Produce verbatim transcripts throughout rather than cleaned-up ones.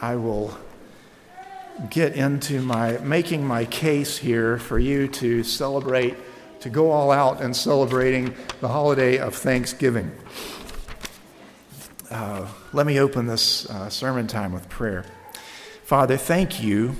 I will get into my making my case here for you to celebrate, to go all out in celebrating the holiday of Thanksgiving. Uh, let me open this uh, sermon time with prayer. Father, thank you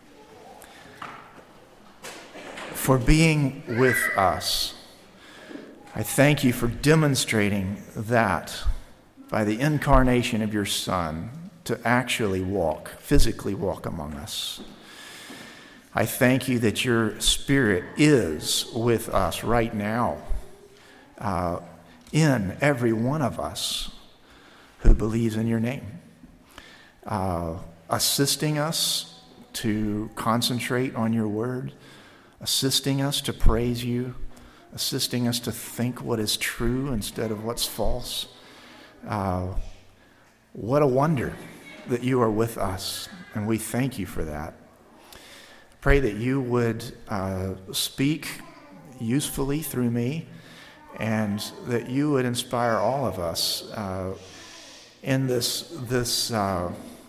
for being with us. I thank you for demonstrating that by the incarnation of your Son to actually walk, physically walk among us. I thank you that your Spirit is with us right now, uh, in every one of us who believes in your name, uh, assisting us to concentrate on your word, assisting us to praise you, assisting us to think what is true instead of what's false. Uh, what a wonder that you are with us, and we thank you for that. Pray that you would uh, speak usefully through me, and that you would inspire all of us uh, in this this uh,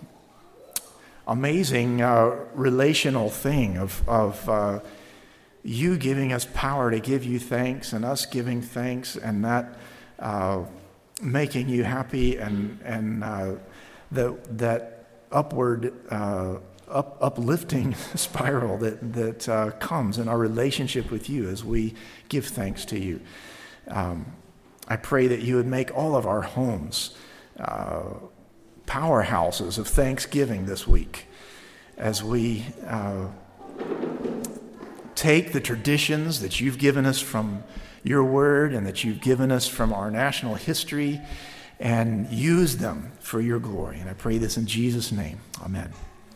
amazing uh, relational thing of of uh, you giving us power to give you thanks, and us giving thanks, and that uh, making you happy, and and uh, that that upward uh, up, uplifting spiral that that uh, comes in our relationship with you as we give thanks to you. Um, I pray that you would make all of our homes uh, powerhouses of thanksgiving this week, as we uh, take the traditions that you've given us from your word and that you've given us from our national history and use them for your glory. And I pray this in Jesus' name. Amen.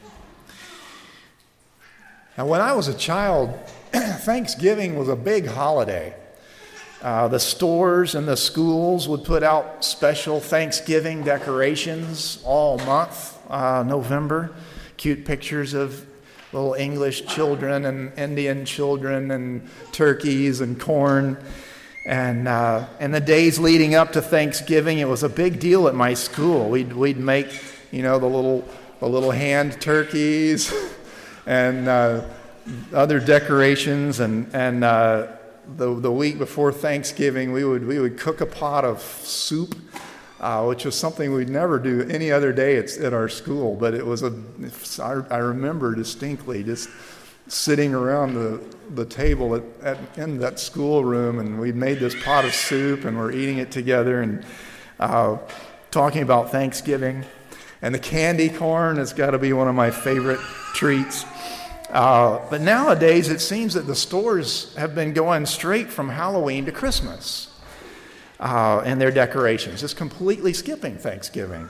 Now, when I was a child, Thanksgiving was a big holiday. Uh, the stores and the schools would put out special Thanksgiving decorations all month, uh, November. Cute pictures of little English children and Indian children and turkeys and corn. And uh, in the days leading up to Thanksgiving, it was a big deal at my school. We'd we'd make, you know, the little the little hand turkeys and uh, other decorations, and and uh, the the week before Thanksgiving, we would we would cook a pot of soup, uh, which was something we'd never do any other day at, at our school. But it was a I, I remember distinctly just sitting around the the table at, at in that schoolroom, and we'd made this pot of soup, and we're eating it together and uh, talking about Thanksgiving. And the candy corn has got to be one of my favorite treats. Uh, but nowadays, it seems that the stores have been going straight from Halloween to Christmas uh, in their decorations, just completely skipping Thanksgiving.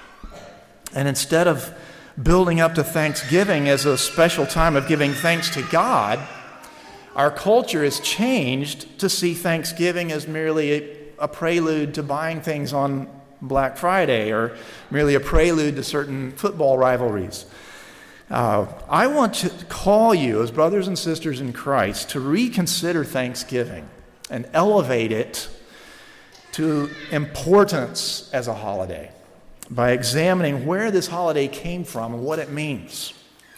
And instead of building up to Thanksgiving as a special time of giving thanks to God, our culture has changed to see Thanksgiving as merely a, a prelude to buying things on Black Friday, or merely a prelude to certain football rivalries. Uh, I want to call you as brothers and sisters in Christ to reconsider Thanksgiving and elevate it to importance as a holiday by examining where this holiday came from and what it means.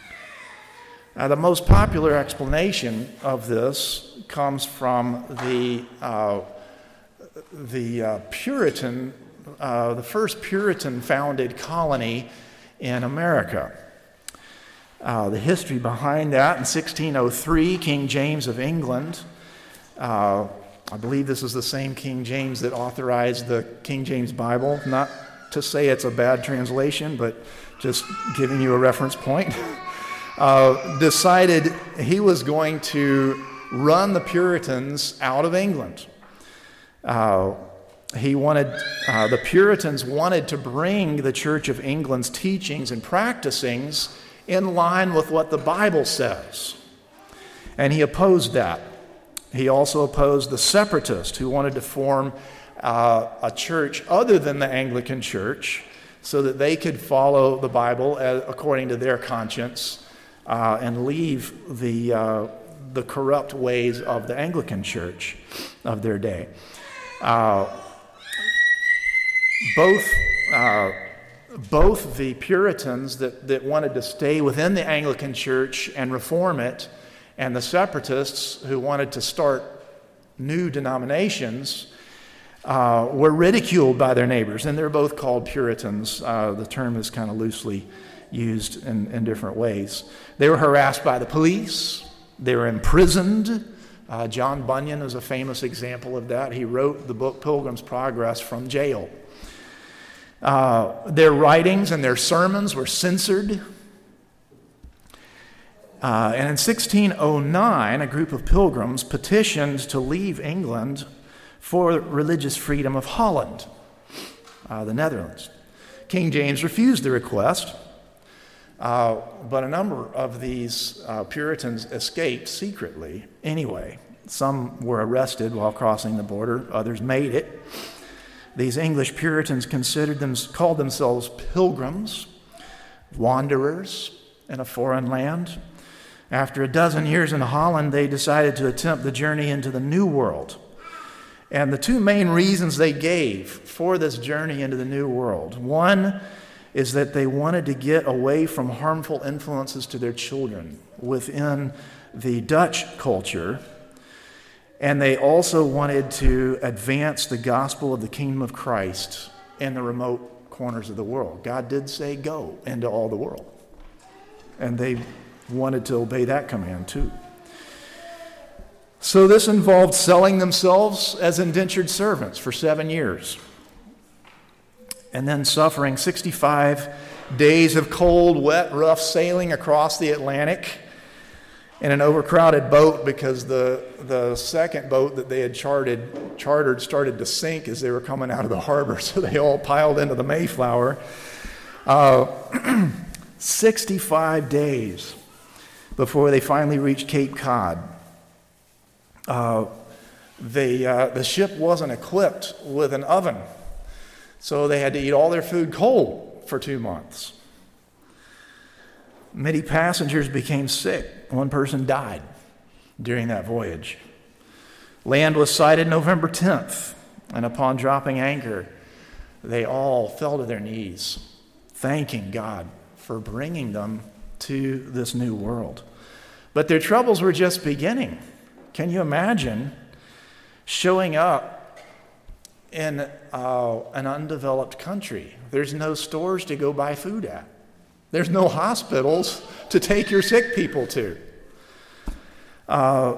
Uh, the most popular explanation of this comes from the uh, the uh, Puritan, uh, the first Puritan-founded colony in America. Uh, the history behind that: in sixteen oh three, King James of England, uh, I believe this is the same King James that authorized the King James Bible. Not to say it's a bad translation, but just giving you a reference point. Uh, decided he was going to run the Puritans out of England. Uh, he wanted, uh, the Puritans wanted to bring the Church of England's teachings and practicings in line with what the Bible says. And he opposed that. He also opposed the separatists who wanted to form uh, a church other than the Anglican Church so that they could follow the Bible as, according to their conscience, Uh, and leave the uh, the corrupt ways of the Anglican Church of their day. Uh, both uh, both the Puritans that, that wanted to stay within the Anglican Church and reform it, and the Separatists who wanted to start new denominations, uh, were ridiculed by their neighbors. And they're both called Puritans. Uh, the term is kind of loosely used in, in different ways. They were harassed by the police. They were imprisoned. Uh, John Bunyan is a famous example of that. He wrote the book Pilgrim's Progress from jail. Uh, their writings and their sermons were censored. Uh, and in sixteen oh nine, a group of pilgrims petitioned to leave England for religious freedom of Holland, uh, the Netherlands. King James refused the request, uh, but a number of these uh, Puritans escaped secretly anyway. Some were arrested while crossing the border, others made it. These English Puritans considered them, called themselves pilgrims, wanderers in a foreign land. After a dozen years in Holland, they decided to attempt the journey into the New World. And the two main reasons they gave for this journey into the New World, one is that they wanted to get away from harmful influences to their children within the Dutch culture, and they also wanted to advance the gospel of the kingdom of Christ in the remote corners of the world. God did say, go into all the world. And they wanted to obey that command too. So this involved selling themselves as indentured servants for seven years, and then suffering sixty-five days of cold, wet, rough sailing across the Atlantic in an overcrowded boat because the, the second boat that they had chartered, chartered started to sink as they were coming out of the harbor, so they all piled into the Mayflower. Uh, sixty-five days before they finally reached Cape Cod. Uh, they, uh, the ship wasn't equipped with an oven, so they had to eat all their food cold for two months. Many passengers became sick. One person died during that voyage. Land was sighted November tenth, and upon dropping anchor, they all fell to their knees, thanking God for bringing them to this new world. But their troubles were just beginning. Can you imagine showing up in uh, an undeveloped country? There's no stores to go buy food at. There's no hospitals to take your sick people to. Uh,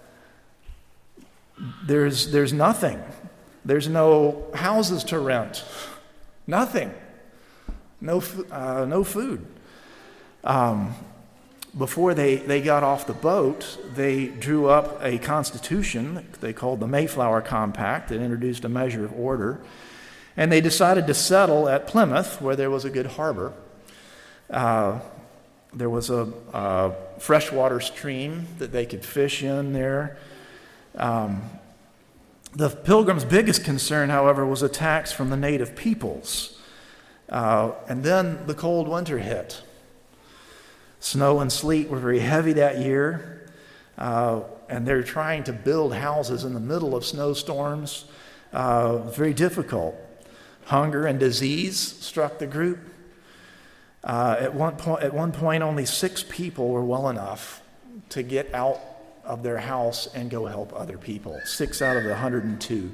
there's, there's nothing. There's no houses to rent. Nothing. No, uh, no food. Um, Before they, they got off the boat, they drew up a constitution they called the Mayflower Compact that introduced a measure of order. And they decided to settle at Plymouth, where there was a good harbor. Uh, there was a, a freshwater stream that they could fish in there. Um, the Pilgrims' biggest concern, however, was attacks from the native peoples. Uh, and then the cold winter hit. Snow and sleet were very heavy that year, uh, and they're trying to build houses in the middle of snowstorms. Uh, very difficult. Hunger and disease struck the group. Uh, at one point, at one point, only six people were well enough to get out of their house and go help other people. Six out of the one hundred two.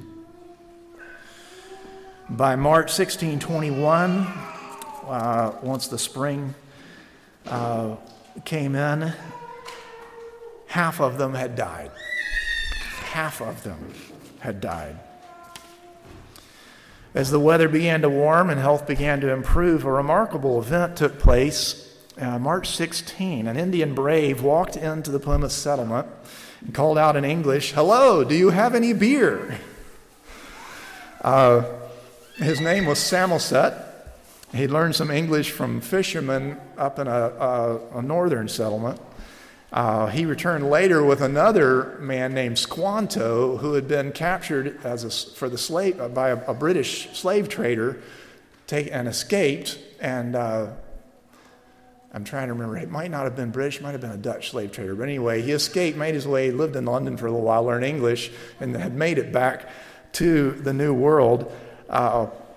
By March sixteen twenty-one, uh, once the spring Uh, came in, half of them had died. Half of them had died. As the weather began to warm and health began to improve, a remarkable event took place. Uh, March sixteenth, an Indian brave walked into the Plymouth settlement and called out in English, "Hello, do you have any beer?" Uh, his name was Samoset. He learned some English from fishermen up in a, a, a northern settlement. Uh, he returned later with another man named Squanto, who had been captured as a, for the slave by a, a British slave trader, take, and escaped. And uh, I'm trying to remember; it might not have been British, it might have been a Dutch slave trader. But anyway, he escaped, made his way, lived in London for a little while, learned English, and had made it back to the New World. Uh,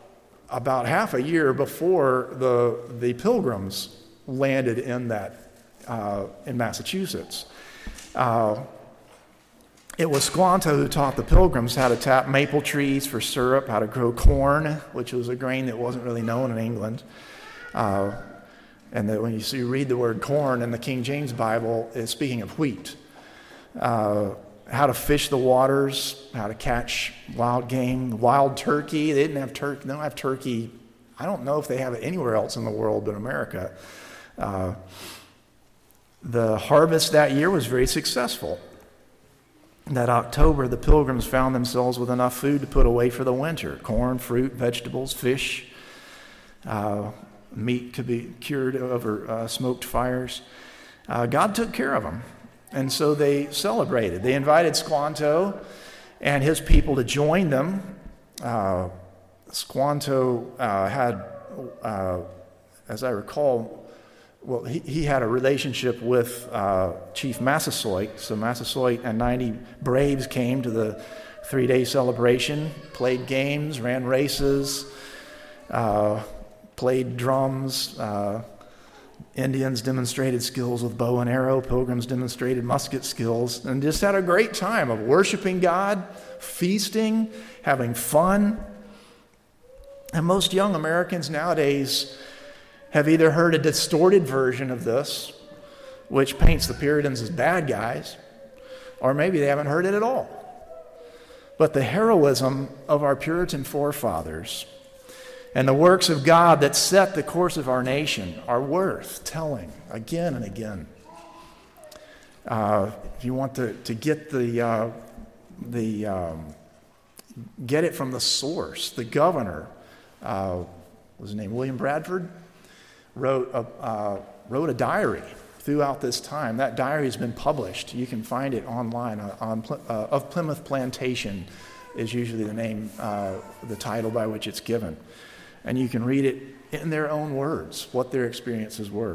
about half a year before the, the Pilgrims landed in that, uh, in Massachusetts. Uh, it was Squanto who taught the Pilgrims how to tap maple trees for syrup, how to grow corn, which was a grain that wasn't really known in England. Uh, and that when you, see, you read the word corn in the King James Bible, it's speaking of wheat. Uh, how to fish the waters, how to catch wild game, wild turkey. They didn't have turkey. They don't have turkey. I don't know if they have it anywhere else in the world but America. Uh, the harvest that year was very successful. That October, the Pilgrims found themselves with enough food to put away for the winter. Corn, fruit, vegetables, fish. Uh, meat could be cured over uh, smoked fires. Uh, God took care of them. And so they celebrated. They invited Squanto and his people to join them. Uh, Squanto uh, had, uh, as I recall, well, he, he had a relationship with uh, Chief Massasoit. So Massasoit and ninety braves came to the three-day celebration, played games, ran races, uh, played drums. Uh, Indians demonstrated skills with bow and arrow. Pilgrims demonstrated musket skills, and just had a great time of worshiping God, feasting, having fun. And most young Americans nowadays have either heard a distorted version of this, which paints the Puritans as bad guys, or maybe they haven't heard it at all. But the heroism of our Puritan forefathers and the works of God that set the course of our nation are worth telling again and again. Uh, if you want to, to get the uh, the um, get it from the source, the governor, uh, what was his name, William Bradford, wrote a uh, wrote a diary throughout this time. That diary has been published. You can find it online. Uh, on uh, Of Plymouth Plantation is usually the name, uh, the title by which it's given. And you can read it in their own words, what their experiences were.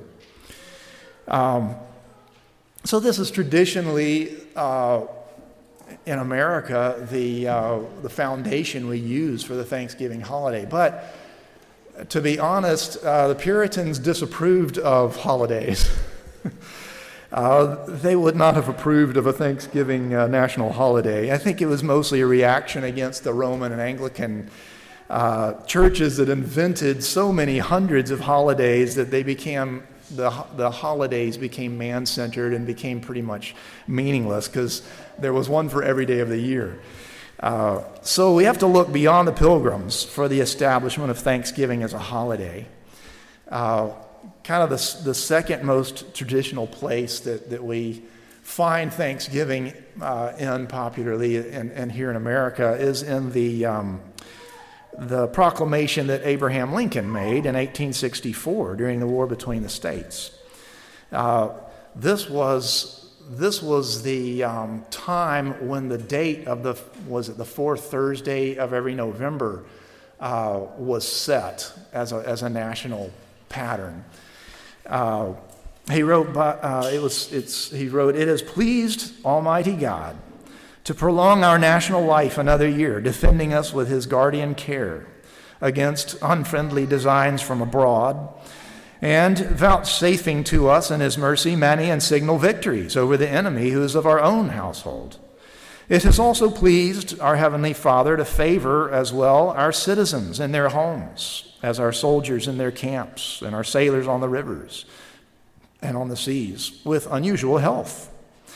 Um, so this is traditionally, uh, in America, the, uh, the foundation we use for the Thanksgiving holiday. But to be honest, uh, the Puritans disapproved of holidays. uh, they would not have approved of a Thanksgiving uh, national holiday. I think it was mostly a reaction against the Roman and Anglican Uh, churches that invented so many hundreds of holidays that they became, the, the holidays became man-centered and became pretty much meaningless because there was one for every day of the year. Uh, so we have to look beyond the Pilgrims for the establishment of Thanksgiving as a holiday. Uh, kind of the, the second most traditional place that, that we find Thanksgiving uh, in popularly and, and here in America is in the um, the proclamation that Abraham Lincoln made in eighteen sixty-four during the war between the states. Uh, this was this was the um, time when the date of the was it the fourth Thursday of every November uh, was set as a as a national pattern. Uh, he wrote, uh, it was it's he wrote, "It has pleased Almighty God to prolong our national life another year, defending us with his guardian care against unfriendly designs from abroad, and vouchsafing to us in his mercy many and signal victories over the enemy who is of our own household. It has also pleased our Heavenly Father to favor as well our citizens in their homes, as our soldiers in their camps, and our sailors on the rivers and on the seas, with unusual health.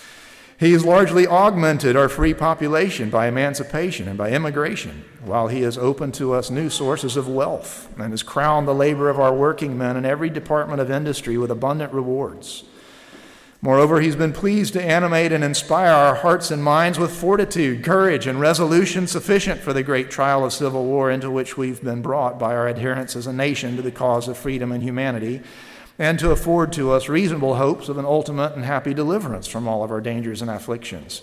He has largely augmented our free population by emancipation and by immigration, while he has opened to us new sources of wealth and has crowned the labor of our working men in every department of industry with abundant rewards. Moreover, he's been pleased to animate and inspire our hearts and minds with fortitude, courage, and resolution sufficient for the great trial of civil war into which we've been brought by our adherence as a nation to the cause of freedom and humanity, and to afford to us reasonable hopes of an ultimate and happy deliverance from all of our dangers and afflictions."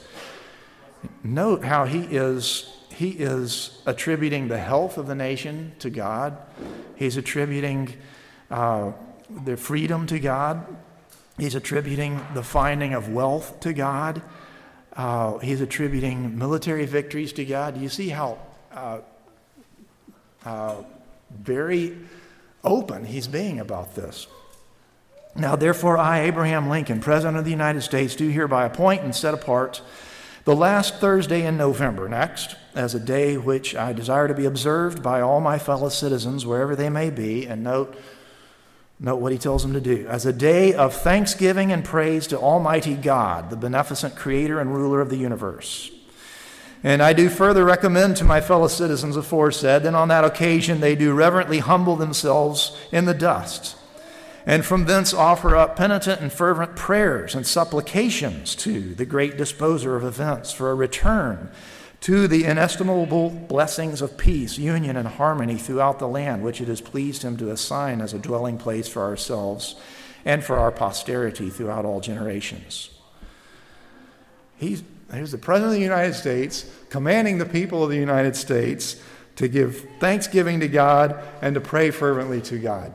Note how he is, he is attributing the health of the nation to God. He's attributing uh, the freedom to God. He's attributing the finding of wealth to God. Uh, he's attributing military victories to God. Do you see how uh, uh, Very open he's being about this. Now, therefore, I, Abraham Lincoln, President of the United States, do hereby appoint and set apart the last Thursday in November next as a day which I desire to be observed by all my fellow citizens, wherever they may be, and note, note what he tells them to do, as a day of thanksgiving and praise to Almighty God, the beneficent creator and ruler of the universe. And I do further recommend to my fellow citizens aforesaid that on that occasion they do reverently humble themselves in the dust, and from thence offer up penitent and fervent prayers and supplications to the great disposer of events for a return to the inestimable blessings of peace, union, and harmony throughout the land, which it has pleased him to assign as a dwelling place for ourselves and for our posterity throughout all generations. He's, here's the President of the United States commanding the people of the United States to give thanksgiving to God and to pray fervently to God.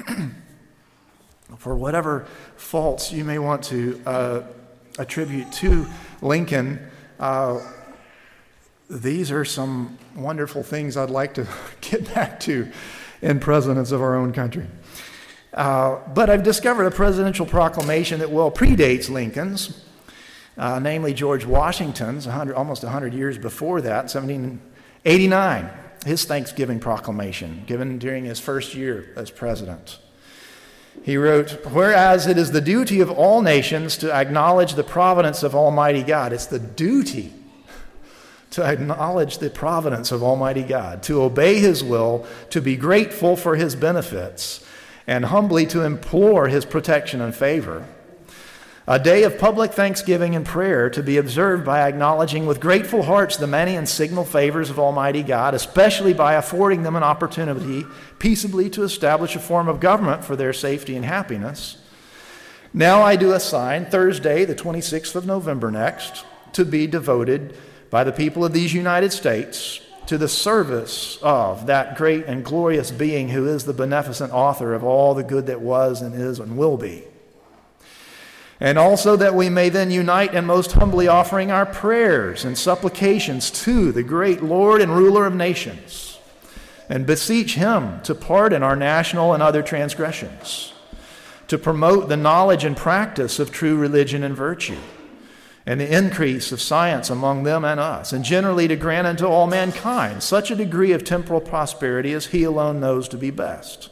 For whatever faults you may want to uh, attribute to Lincoln, uh, these are some wonderful things I'd like to get back to in presidents of our own country. Uh, but I've discovered a presidential proclamation that well predates Lincoln's, uh, namely George Washington's, one hundred, almost one hundred years before that, seventeen eighty-nine, his Thanksgiving proclamation given during his first year as president. He wrote, whereas it is the duty of all nations to acknowledge the providence of Almighty God. It's the duty to acknowledge the providence of Almighty God, to obey his will, to be grateful for his benefits, and humbly to implore his protection and favor. A day of public thanksgiving and prayer to be observed by acknowledging with grateful hearts the many and signal favors of Almighty God, especially by affording them an opportunity peaceably to establish a form of government for their safety and happiness. Now I do assign Thursday, the twenty-sixth of November next, to be devoted by the people of these United States to the service of that great and glorious being who is the beneficent author of all the good that was and is and will be. And also that we may then unite in most humbly offering our prayers and supplications to the great Lord and ruler of nations, and beseech him to pardon our national and other transgressions, to promote the knowledge and practice of true religion and virtue, and the increase of science among them and us, and generally to grant unto all mankind such a degree of temporal prosperity as he alone knows to be best.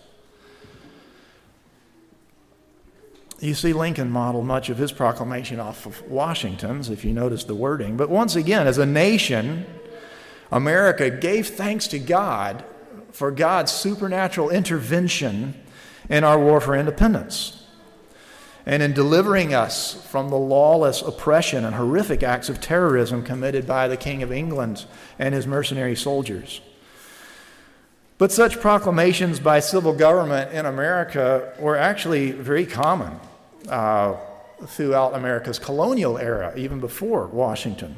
You see, Lincoln modeled much of his proclamation off of Washington's, if you notice the wording. But once again, as a nation, America gave thanks to God for God's supernatural intervention in our war for independence and in delivering us from the lawless oppression and horrific acts of terrorism committed by the King of England and his mercenary soldiers. But such proclamations by civil government in America were actually very common uh, throughout America's colonial era, even before Washington.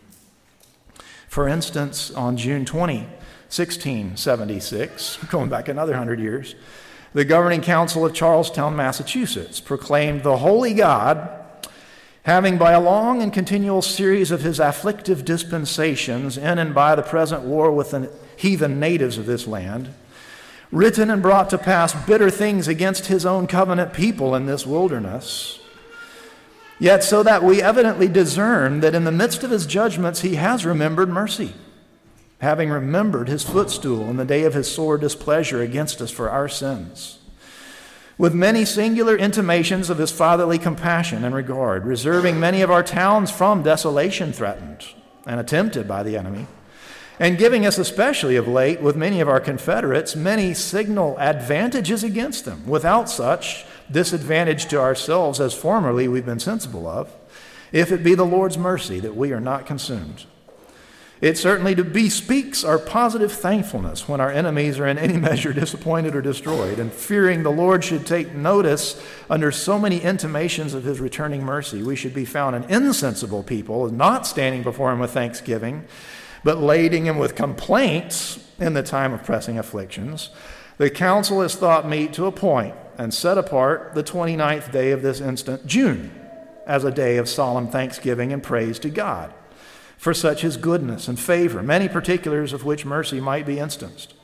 For instance, on June twentieth, sixteen seventy-six, going back another hundred years, the Governing Council of Charlestown, Massachusetts, proclaimed the Holy God, having by a long and continual series of his afflictive dispensations in and by the present war with the heathen natives of this land, written and brought to pass bitter things against his own covenant people in this wilderness, yet so that we evidently discern that in the midst of his judgments he has remembered mercy, having remembered his footstool in the day of his sore displeasure against us for our sins, with many singular intimations of his fatherly compassion and regard, reserving many of our towns from desolation threatened and attempted by the enemy, and giving us especially of late, with many of our confederates, many signal advantages against them, without such disadvantage to ourselves as formerly we've been sensible of, if it be the Lord's mercy that we are not consumed. It certainly bespeaks our positive thankfulness when our enemies are in any measure disappointed or destroyed, and fearing the Lord should take notice under so many intimations of his returning mercy, we should be found an insensible people, not standing before him with thanksgiving, but lading him with complaints in the time of pressing afflictions. The council has thought meet to appoint and set apart the twenty-ninth day of this instant June as a day of solemn thanksgiving and praise to God for such his goodness and favor, many particulars of which mercy might be instanced.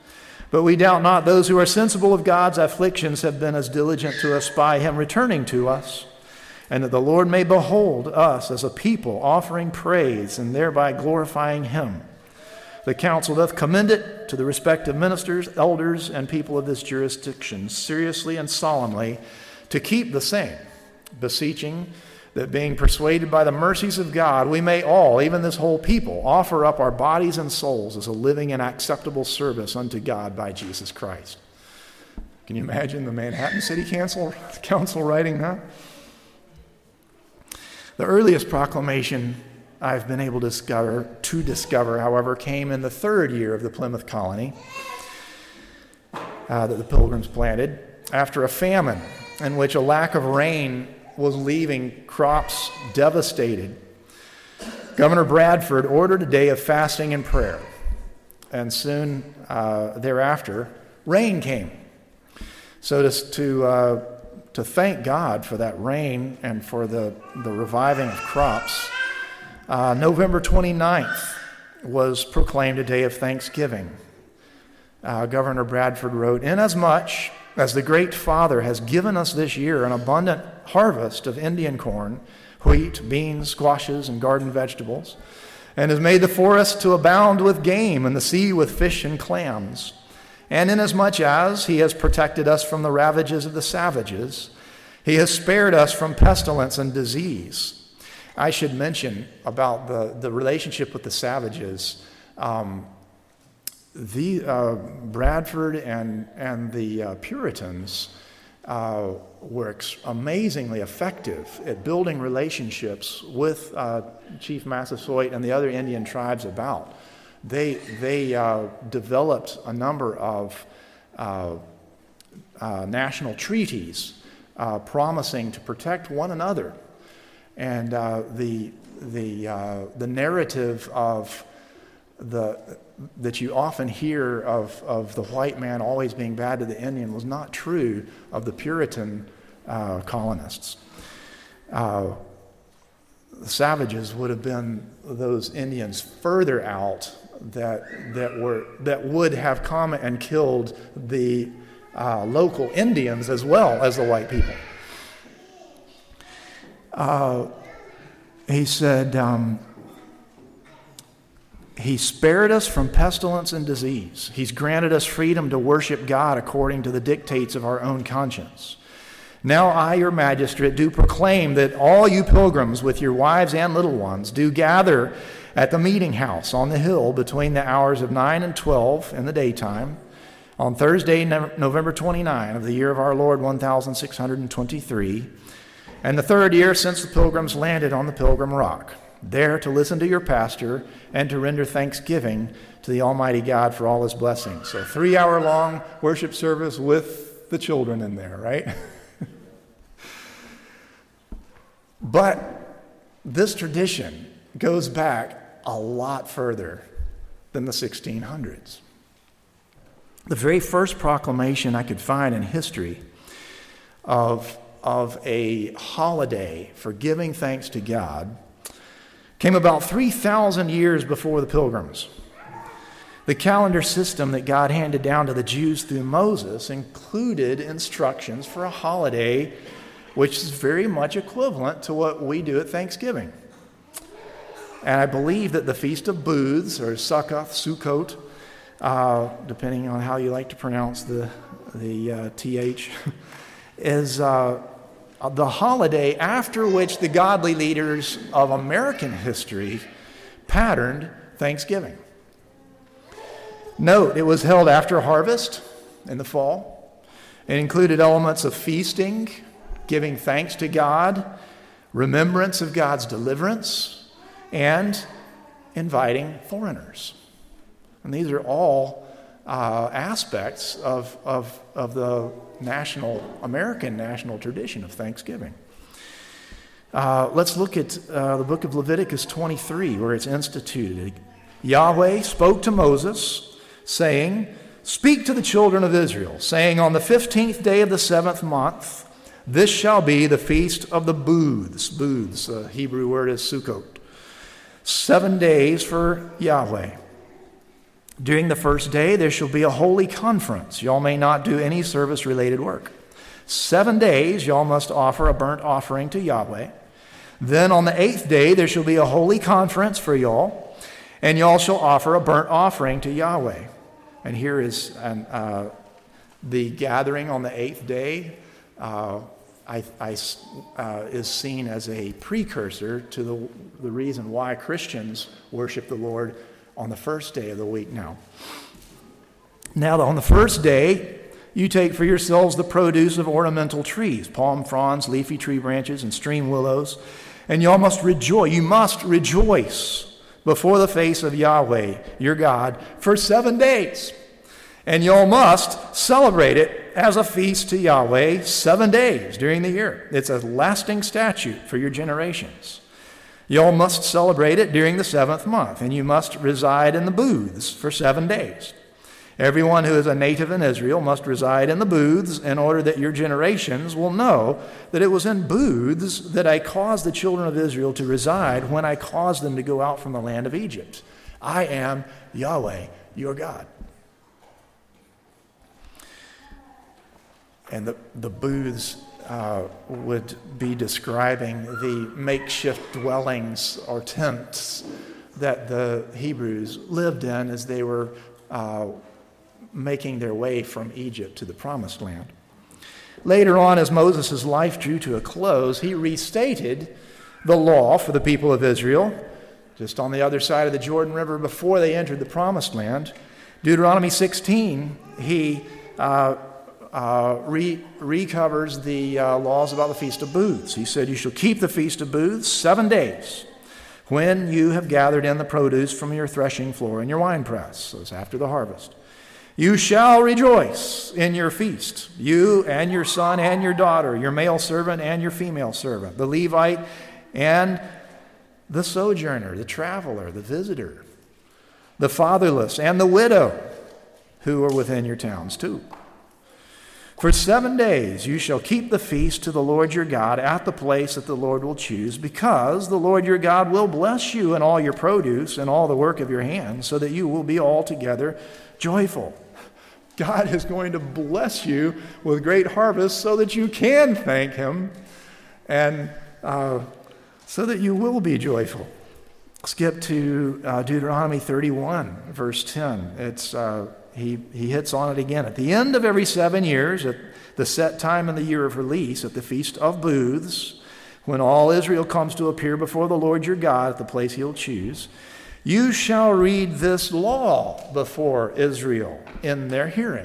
But we doubt not those who are sensible of God's afflictions have been as diligent to espy him returning to us, and that the Lord may behold us as a people offering praise and thereby glorifying him. The council doth commend it to the respective ministers, elders, and people of this jurisdiction, seriously and solemnly, to keep the same, beseeching that being persuaded by the mercies of God, we may all, even this whole people, offer up our bodies and souls as a living and acceptable service unto God by Jesus Christ. Can you imagine the Manhattan City Council, Council writing that? The earliest proclamation I've been able to discover, to discover, however, came in the third year of the Plymouth colony uh, that the Pilgrims planted, after a famine in which a lack of rain was leaving crops devastated. Governor Bradford ordered a day of fasting and prayer, and soon uh, thereafter, rain came. So to, to, uh, to thank God for that rain and for the, the reviving of crops, uh, November twenty-ninth was proclaimed a day of thanksgiving. Uh, Governor Bradford wrote, "Inasmuch as the great Father has given us this year an abundant harvest of Indian corn, wheat, beans, squashes, and garden vegetables, and has made the forest to abound with game and the sea with fish and clams, and inasmuch as he has protected us from the ravages of the savages, he has spared us from pestilence and disease." I should mention about the, the relationship with the savages. Um, The uh, Bradford and and the uh, Puritans uh, were ex- amazingly effective at building relationships with uh, Chief Massasoit and the other Indian tribes about. They they uh, developed a number of uh, uh, national treaties uh, promising to protect one another, and uh, the the uh, the narrative of the that you often hear of, of the white man always being bad to the Indian was not true of the Puritan uh, colonists. Uh, the savages would have been those Indians further out that that were that would have come and killed the uh, local Indians as well as the white people. Uh, he said, um, He spared us from pestilence and disease. He's granted us freedom to worship God according to the dictates of our own conscience. Now I, your magistrate, do proclaim that all you pilgrims with your wives and little ones do gather at the meeting house on the hill between the hours of nine and twelve in the daytime on Thursday, November twenty-ninth of the year of our Lord, one thousand six hundred twenty-three, and the third year since the pilgrims landed on the Pilgrim Rock, there to listen to your pastor and to render thanksgiving to the Almighty God for all his blessings. So three-hour-long worship service with the children in there, right? But this tradition goes back a lot further than the sixteen hundreds. The very first proclamation I could find in history of, of a holiday for giving thanks to God came about three thousand years before the Pilgrims. The calendar system that God handed down to the Jews through Moses included instructions for a holiday which is very much equivalent to what we do at Thanksgiving. And I believe that the Feast of Booths, or Sukkoth, Sukkot, uh, depending on how you like to pronounce the, the uh, T H, is uh, the holiday after which the godly leaders of American history patterned Thanksgiving. Note, it was held after harvest in the fall. It included elements of feasting, giving thanks to God, remembrance of God's deliverance, and inviting foreigners. And these are all uh, aspects of, of, of the national, American national tradition of Thanksgiving. Uh, let's look at uh, the book of Leviticus twenty-three, where it's instituted. Yahweh spoke to Moses, saying, "Speak to the children of Israel, saying, on the fifteenth day of the seventh month, this shall be the feast of the booths." Booths, the Hebrew word is Sukkot. Seven days for Yahweh. During the first day, there shall be a holy conference. Y'all may not do any service-related work. Seven days, y'all must offer a burnt offering to Yahweh. Then on the eighth day, there shall be a holy conference for y'all, and y'all shall offer a burnt offering to Yahweh. And here is an, uh, the gathering on the eighth day uh, I, I, uh, is seen as a precursor to the, the reason why Christians worship the Lord on the first day of the week now. Now, on the first day, you take for yourselves the produce of ornamental trees, palm fronds, leafy tree branches, and stream willows, and y'all must rejoice. You must rejoice before the face of Yahweh, your God, for seven days. And y'all must celebrate it as a feast to Yahweh seven days during the year. It's a lasting statute for your generations. Y'all must celebrate it during the seventh month, and you must reside in the booths for seven days. Everyone who is a native in Israel must reside in the booths in order that your generations will know that it was in booths that I caused the children of Israel to reside when I caused them to go out from the land of Egypt. I am Yahweh, your God. And the, the booths uh, would be describing the makeshift dwellings or tents that the Hebrews lived in as they were uh, making their way from Egypt to the Promised Land. Later on, as Moses' life drew to a close, he restated the law for the people of Israel, just on the other side of the Jordan River before they entered the Promised Land. Deuteronomy sixteen, he uh, uh, re- recovers the uh, laws about the Feast of Booths. He said, you shall keep the Feast of Booths seven days when you have gathered in the produce from your threshing floor and your winepress. So it's after the harvest. You shall rejoice in your feast, you and your son and your daughter, your male servant and your female servant, the Levite and the sojourner, the traveler, the visitor, the fatherless and the widow who are within your towns too. For seven days you shall keep the feast to the Lord your God at the place that the Lord will choose, because the Lord your God will bless you in all your produce and all the work of your hands, so that you will be altogether joyful. God is going to bless you with great harvest so that you can thank him and uh, so that you will be joyful. Skip to uh, Deuteronomy thirty-one, verse ten. It's uh, he, he hits on it again. At the end of every seven years, at the set time in the year of release, at the Feast of Booths, when all Israel comes to appear before the Lord your God at the place he'll choose, you shall read this law before Israel in their hearing.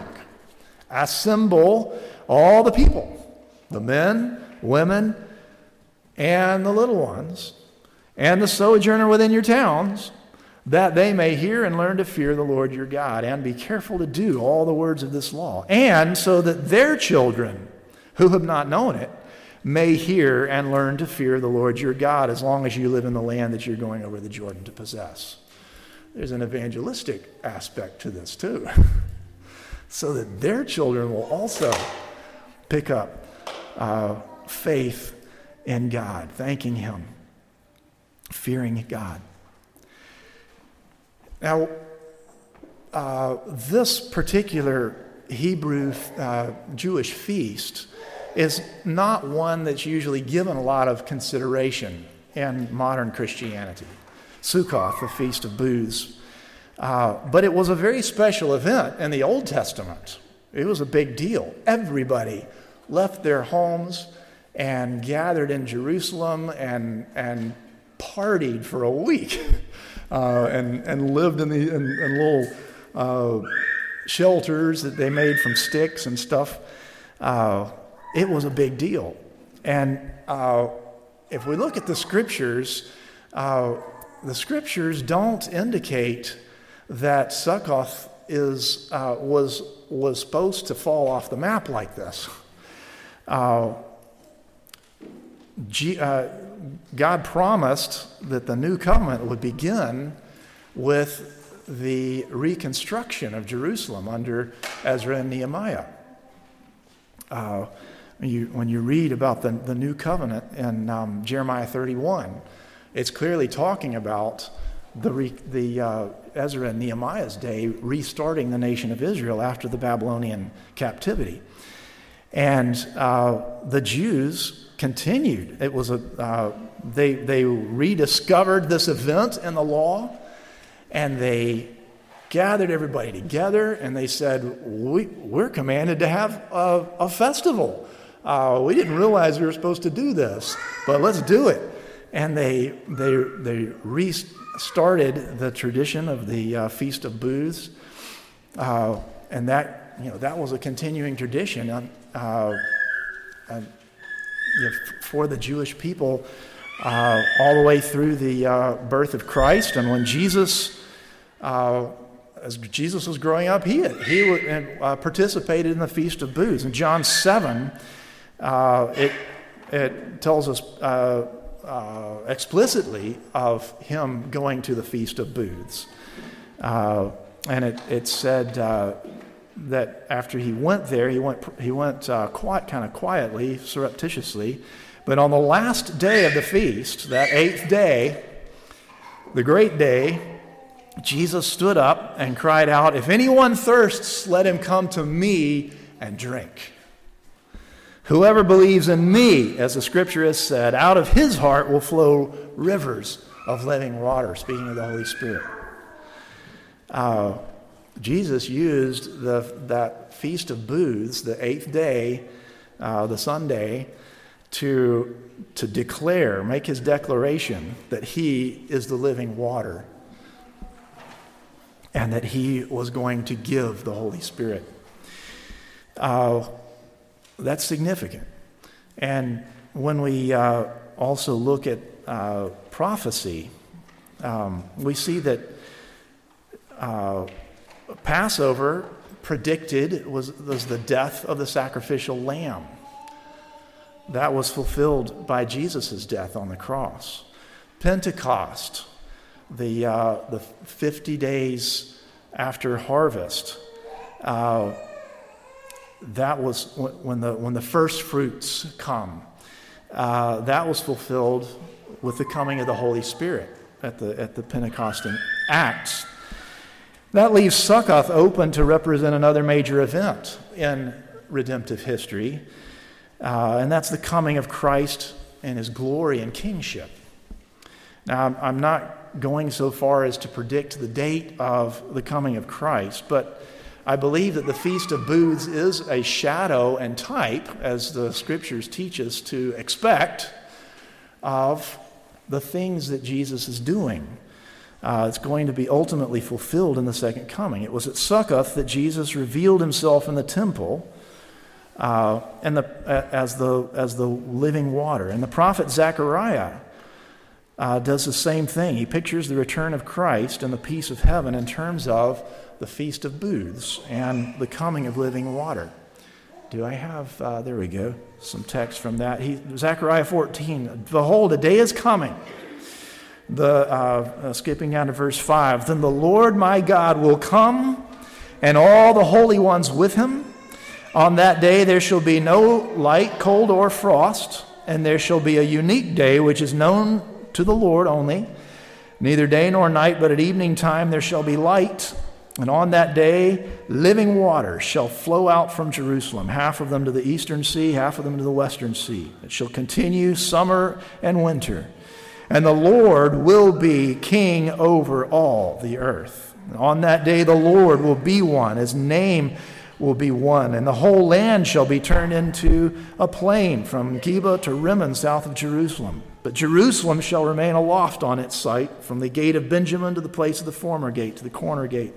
Assemble all the people, the men, women, and the little ones, and the sojourner within your towns, that they may hear and learn to fear the Lord your God, and be careful to do all the words of this law, and so that their children who have not known it may hear and learn to fear the Lord your God as long as you live in the land that you're going over the Jordan to possess. There's an evangelistic aspect to this too, so that their children will also pick up uh, faith in God, thanking him, fearing God. Now, uh, this particular Hebrew uh, Jewish feast is not one that's usually given a lot of consideration in modern Christianity. Sukkot, the Feast of Booths. Uh, but it was a very special event in the Old Testament. It was a big deal. Everybody left their homes and gathered in Jerusalem and, and partied for a week uh, and, and lived in, the, in, in little uh, shelters that they made from sticks and stuff. Uh, It was a big deal. And uh, if we look at the scriptures, uh, the scriptures don't indicate that Succoth is, uh, was, was supposed to fall off the map like this. Uh, G, uh, God promised that the new covenant would begin with the reconstruction of Jerusalem under Ezra and Nehemiah. Uh, When you, when you read about the, the new covenant in um, Jeremiah thirty-one, it's clearly talking about the, re, the uh, Ezra and Nehemiah's day, restarting the nation of Israel after the Babylonian captivity. And uh, the Jews continued. It was a uh, they they rediscovered this event in the law, and they gathered everybody together, and they said, we, we're commanded to have a, a festival. Uh, we didn't realize we were supposed to do this, but let's do it. And they they they restarted the tradition of the uh, Feast of Booths, uh, and that you know that was a continuing tradition uh, uh, uh, you know, for the Jewish people uh, all the way through the uh, birth of Christ. And when Jesus, uh, as Jesus was growing up, he he uh, participated in the Feast of Booths. In John seven, uh, it it tells us. Uh, Uh, explicitly of him going to the Feast of Booths. Uh, and it, it said uh, that after he went there, he went he went uh, quite kind of quietly, surreptitiously. But on the last day of the feast, that eighth day, the great day, Jesus stood up and cried out, "If anyone thirsts, let him come to me and drink. Whoever believes in me," as the scripture has said, "out of his heart will flow rivers of living water," speaking of the Holy Spirit. Uh, Jesus used the, that Feast of Booths, the eighth day, uh, the Sunday, to, to declare, make his declaration that he is the living water and that he was going to give the Holy Spirit. Uh, That's significant. And when we uh, also look at uh, prophecy, um, we see that uh, Passover predicted was, was the death of the sacrificial lamb. That was fulfilled by Jesus' death on the cross. Pentecost, the, uh, the fifty days after harvest, uh, that was when the when the first fruits come. Uh, that was fulfilled with the coming of the Holy Spirit at the at the Pentecost in Acts. That leaves Sukkoth open to represent another major event in redemptive history, uh, and that's the coming of Christ and his glory and kingship. Now, I'm, I'm not going so far as to predict the date of the coming of Christ, but I believe that the Feast of Booths is a shadow and type, as the scriptures teach us to expect, of the things that Jesus is doing. Uh, it's going to be ultimately fulfilled in the second coming. It was at Sukkoth that Jesus revealed himself in the temple uh, and the, uh, as, the, as the living water. And the prophet Zechariah uh, does the same thing. He pictures the return of Christ and the peace of heaven in terms of the Feast of Booths and the coming of living water. Do I have, uh, there we go, some text from that. He, Zechariah fourteen, "Behold, a day is coming." The uh, uh, skipping down to verse five, "Then the Lord my God will come, and all the holy ones with him. On that day there shall be no light, cold, or frost, and there shall be a unique day which is known to the Lord only. Neither day nor night, but at evening time there shall be light. And on that day, living water shall flow out from Jerusalem, half of them to the eastern sea, half of them to the western sea. It shall continue summer and winter. And the Lord will be king over all the earth. And on that day, the Lord will be one. His name will be one. And the whole land shall be turned into a plain from Geba to Rimmon, south of Jerusalem. But Jerusalem shall remain aloft on its site, from the gate of Benjamin to the place of the former gate, to the corner gate.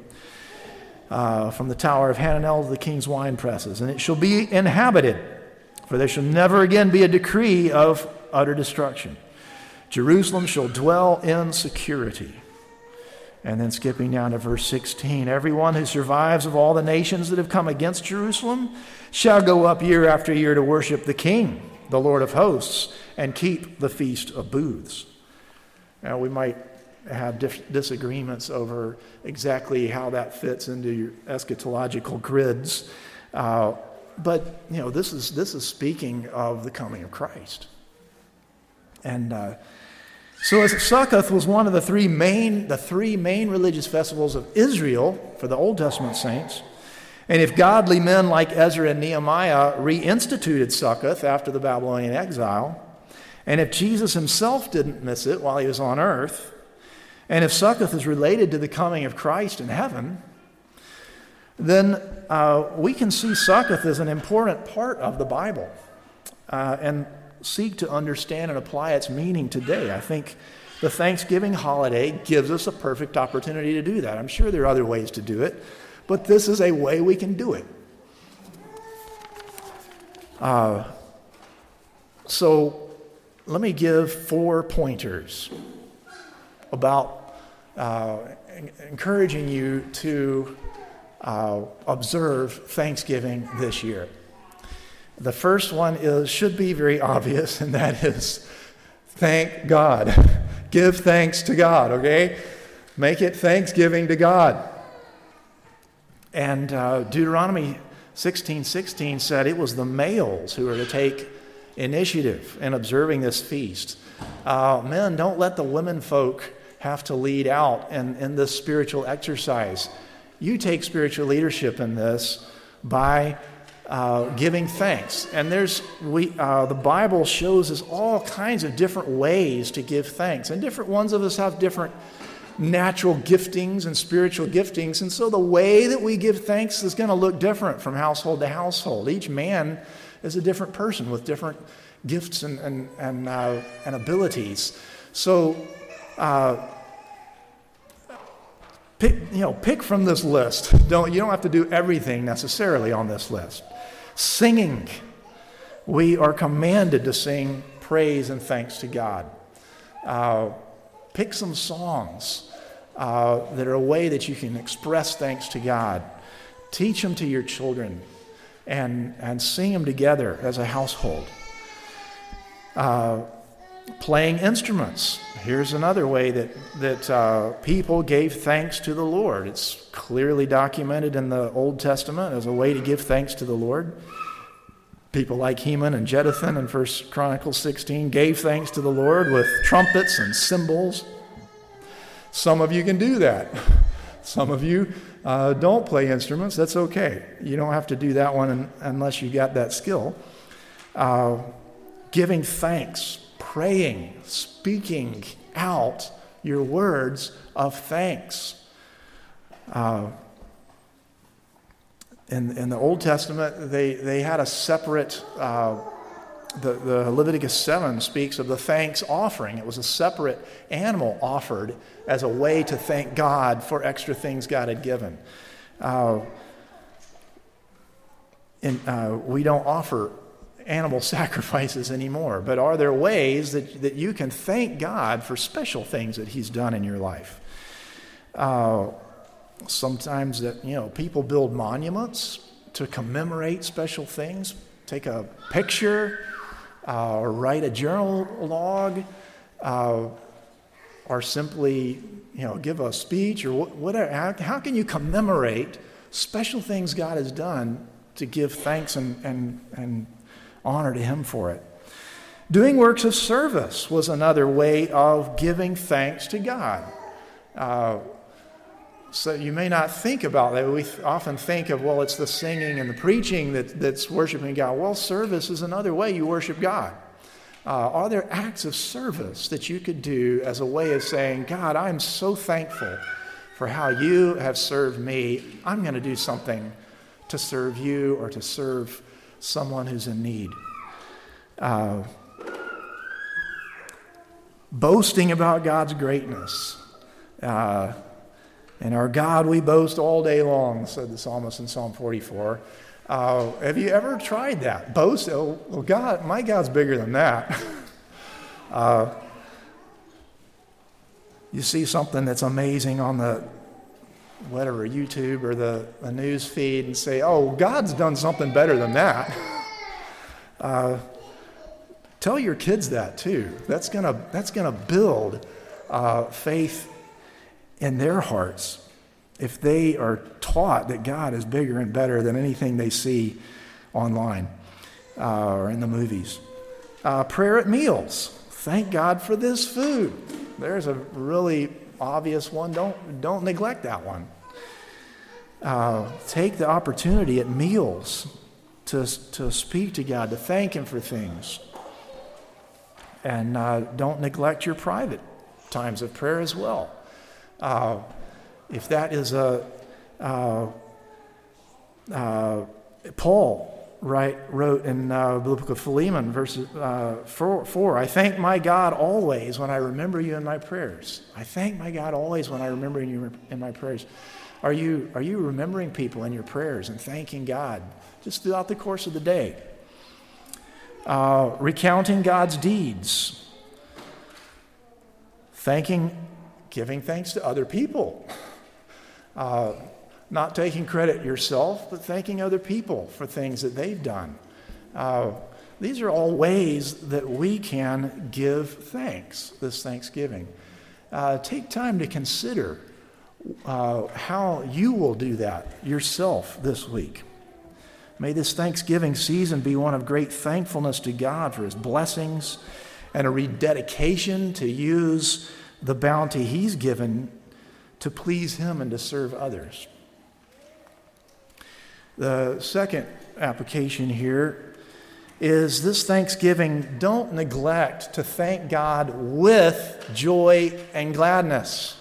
Uh, from the tower of Hananel to the king's wine presses. And it shall be inhabited, for there shall never again be a decree of utter destruction. Jerusalem shall dwell in security." And then skipping down to verse sixteen, "Everyone who survives of all the nations that have come against Jerusalem shall go up year after year to worship the King, the Lord of hosts, and keep the Feast of Booths." Now, we might have dif- disagreements over exactly how that fits into your eschatological grids, uh, but you know this is this is speaking of the coming of Christ, and uh, So as Succoth was one of the three main, the three main religious festivals of Israel for the Old Testament saints, and if godly men like Ezra and Nehemiah reinstituted Succoth after the Babylonian exile, and if Jesus himself didn't miss it while he was on earth, and if Succoth is related to the coming of Christ in heaven, then uh, we can see Succoth as an important part of the Bible uh, and seek to understand and apply its meaning today. I think the Thanksgiving holiday gives us a perfect opportunity to do that. I'm sure there are other ways to do it, but this is a way we can do it. Uh, so let me give four pointers about uh, encouraging you to uh, observe Thanksgiving this year. The first one is should be very obvious, and that is thank God. Give thanks to God, okay? Make it Thanksgiving to God. And uh, Deuteronomy sixteen sixteen said it was the males who were to take initiative in observing this feast. Uh, men, don't let the women folk have to lead out in, in this spiritual exercise. You take spiritual leadership in this by uh, giving thanks. And there's we uh, the Bible shows us all kinds of different ways to give thanks. And different ones of us have different natural giftings and spiritual giftings. And so the way that we give thanks is going to look different from household to household. Each man is a different person with different gifts and and and, uh, and abilities. So uh, pick you know pick from this list. Don't you don't have to do everything necessarily on this list. Singing, we are commanded to sing praise and thanks to God. Uh, pick some songs uh, that are a way that you can express thanks to God. Teach them to your children. And, and sing them together as a household. Uh, playing instruments. Here's another way that, that uh, people gave thanks to the Lord. It's clearly documented in the Old Testament as a way to give thanks to the Lord. People like Heman and Jeduthun in First Chronicles sixteen gave thanks to the Lord with trumpets and cymbals. Some of you can do that. Some of you uh, don't play instruments. That's okay. You don't have to do that one un- unless you got that skill. Uh, giving thanks, praying, speaking out your words of thanks. Uh, in, in the Old Testament, they, they had a separate, uh, the, the Leviticus seven speaks of the thanks offering. It was a separate animal offered as a way to thank God for extra things God had given. Uh, and uh, we don't offer animal sacrifices anymore, but are there ways that, that you can thank God for special things that He's done in your life? Uh, sometimes that you know people build monuments to commemorate special things. Take a picture, uh, or write a journal log, uh, or simply you know give a speech or whatever. How, how can you commemorate special things God has done to give thanks and and and honor to Him for it? Doing works of service was another way of giving thanks to God. Uh, so you may not think about that. We often think of, well, it's the singing and the preaching that, that's worshiping God. Well, service is another way you worship God. Uh, are there acts of service that you could do as a way of saying, God, I'm so thankful for how you have served me. I'm going to do something to serve you or to serve someone who's in need. Uh, boasting about God's greatness. Uh, and our God we boast all day long, said the psalmist in Psalm forty-four. Uh, have you ever tried that? Boast? Oh, well, God, my God's bigger than that. uh, you see something that's amazing on the whatever, YouTube or the, the news feed and say, oh, God's done something better than that. Uh, tell your kids that too. That's gonna that's gonna build uh, faith in their hearts if they are taught that God is bigger and better than anything they see online uh, or in the movies. Uh, prayer at meals. thank God for this food. There's a really obvious one. Don't, don't neglect that one. Uh, take the opportunity at meals to, to speak to God, to thank Him for things. And uh, don't neglect your private times of prayer as well. Uh, if that is a... Uh, uh, Paul right, wrote in uh, the book of Philemon, verse uh, four, four, I thank my God always when I remember you in my prayers. I thank my God always when I remember you in my prayers. Are you, are you remembering people in your prayers and thanking God just throughout the course of the day? Uh, recounting God's deeds. Thanking, giving thanks to other people. Uh, not taking credit yourself, but thanking other people for things that they've done. Uh, these are all ways that we can give thanks this Thanksgiving. Uh, take time to consider uh, how you will do that yourself this week. May this Thanksgiving season be one of great thankfulness to God for His blessings and a rededication to use the bounty He's given to please Him and to serve others. The second application here is this Thanksgiving, don't neglect to thank God with joy and gladness.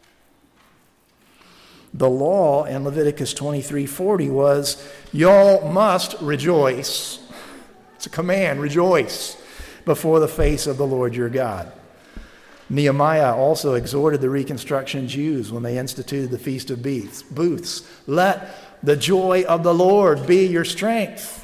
The law in Leviticus twenty-three forty was, y'all must rejoice. It's a command, rejoice before the face of the Lord your God. Nehemiah also exhorted the Reconstruction Jews when they instituted the Feast of Booths. Let the joy of the Lord be your strength.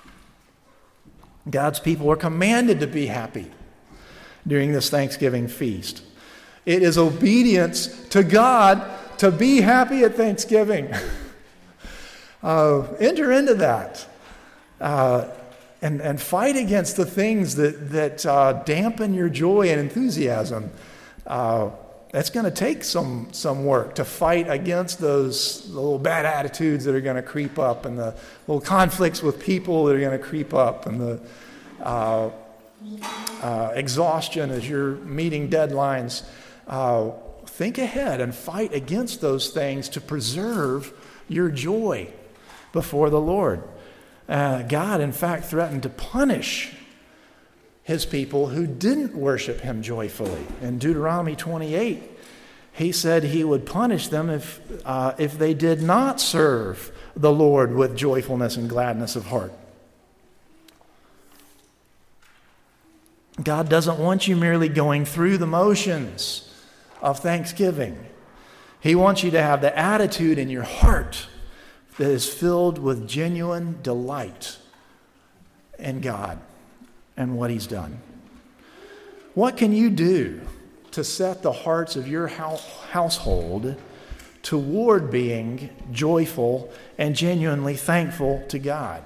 God's people are commanded to be happy during this Thanksgiving feast. It is obedience to God to be happy at Thanksgiving. uh, enter into that. Uh, and, and fight against the things that, that uh, dampen your joy and enthusiasm. Uh, That's going to take some some work to fight against those little bad attitudes that are going to creep up, and the little conflicts with people that are going to creep up, and the uh, uh, exhaustion as you're meeting deadlines. Uh, think ahead and fight against those things to preserve your joy before the Lord. Uh, God, in fact, threatened to punish His people who didn't worship Him joyfully. In Deuteronomy twenty-eight, He said He would punish them if, uh, if they did not serve the Lord with joyfulness and gladness of heart. God doesn't want you merely going through the motions of Thanksgiving. He wants you to have the attitude in your heart that is filled with genuine delight in God and what He's done. What can you do to set the hearts of your household toward being joyful and genuinely thankful to God?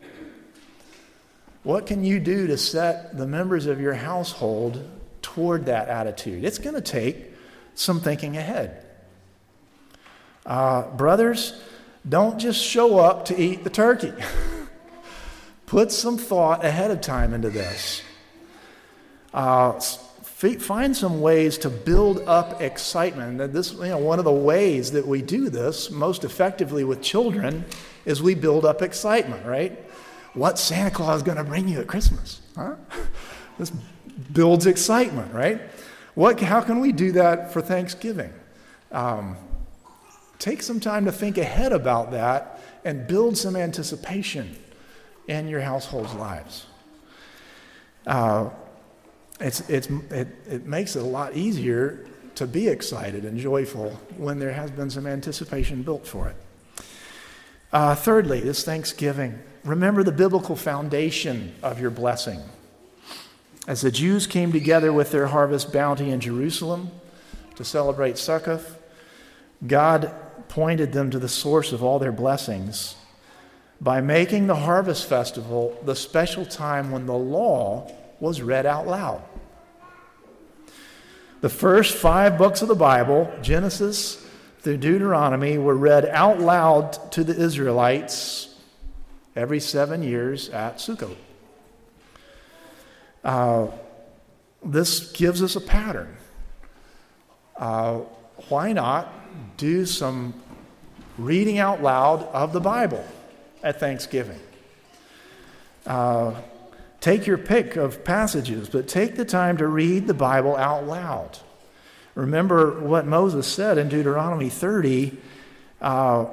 What can you do to set the members of your household toward that attitude? It's going to take some thinking ahead. Uh, brothers, don't just show up to eat the turkey. Put some thought ahead of time into this. Uh, find some ways to build up excitement. And this, you know, one of the ways that we do this most effectively with children is we build up excitement, right? What's Santa Claus going to bring you at Christmas? Huh? This builds excitement, right? What? How can we do that for Thanksgiving? Um, take some time to think ahead about that and build some anticipation in your household's lives. Uh, it's, it's, it, it makes it a lot easier to be excited and joyful when there has been some anticipation built for it. Uh, thirdly, this Thanksgiving, remember the biblical foundation of your blessing. As the Jews came together with their harvest bounty in Jerusalem to celebrate Succoth, God pointed them to the source of all their blessings by making the harvest festival the special time when the law was read out loud. The first five books of the Bible, Genesis through Deuteronomy, were read out loud to the Israelites every seven years at Sukkot. Uh, this gives us a pattern. Uh, why not do some reading out loud of the Bible at Thanksgiving? Uh, take your pick of passages, but take the time to read the Bible out loud. Remember what Moses said in Deuteronomy thirty, uh,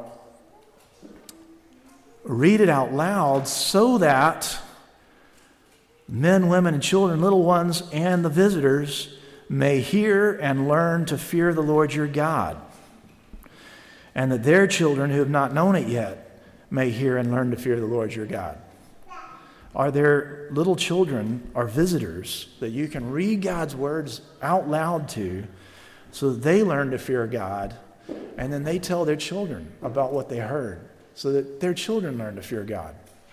read it out loud so that men, women, and children, little ones, and the visitors may hear and learn to fear the Lord your God, and that their children who have not known it yet may hear and learn to fear the Lord your God. Are there little children or visitors that you can read God's words out loud to so that they learn to fear God, and then they tell their children about what they heard so that their children learn to fear God?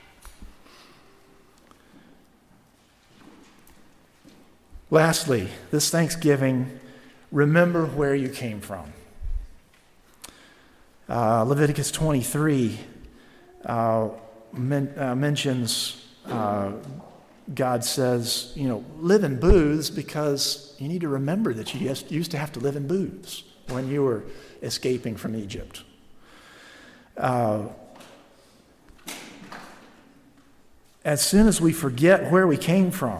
Lastly, this Thanksgiving, remember where you came from. Uh, Leviticus twenty-three uh, men, uh, mentions, uh, God says, you know, live in booths because you need to remember that you used to have to live in booths when you were escaping from Egypt. Uh, as soon as we forget where we came from,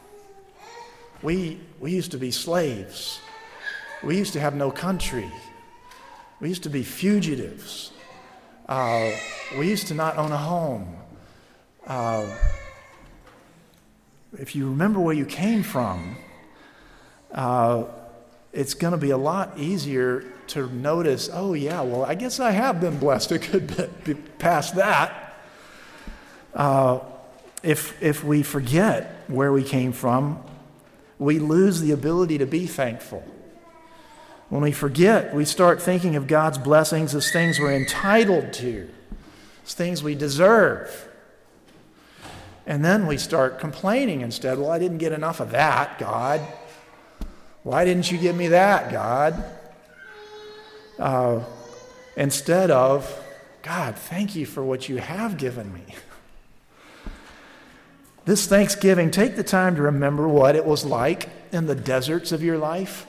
we, we used to be slaves. We used to have no country. We used to be fugitives. Uh, we used to not own a home. Uh, if you remember where you came from, uh, it's going to be a lot easier to notice, oh yeah, well, I guess I have been blessed a good bit be past that. Uh, if, if we forget where we came from, we lose the ability to be thankful. When we forget, we start thinking of God's blessings as things we're entitled to, as things we deserve. And then we start complaining instead. Well, I didn't get enough of that, God. Why didn't you give me that, God? Uh, instead of, God, thank you for what you have given me. This Thanksgiving, take the time to remember what it was like in the deserts of your life.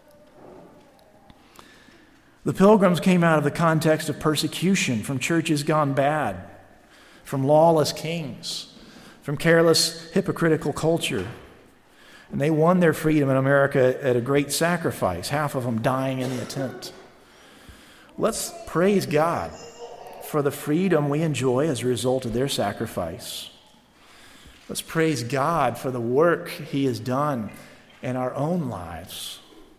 The Pilgrims came out of the context of persecution from churches gone bad, from lawless kings, from careless, hypocritical culture. And they won their freedom in America at a great sacrifice, half of them dying in the attempt. Let's praise God for the freedom we enjoy as a result of their sacrifice. Let's praise God for the work He has done in our own lives.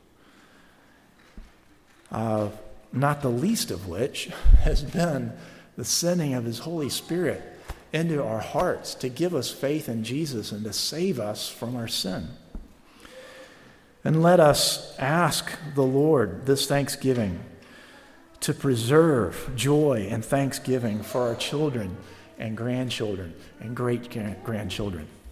Uh, not the least of which has been the sending of His Holy Spirit into our hearts to give us faith in Jesus and to save us from our sin. And let us ask the Lord this Thanksgiving to preserve joy and thanksgiving for our children and grandchildren and great-grandchildren.